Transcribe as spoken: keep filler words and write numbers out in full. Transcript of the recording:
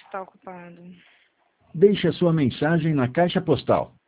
está ocupado. Deixe a sua mensagem na caixa postal.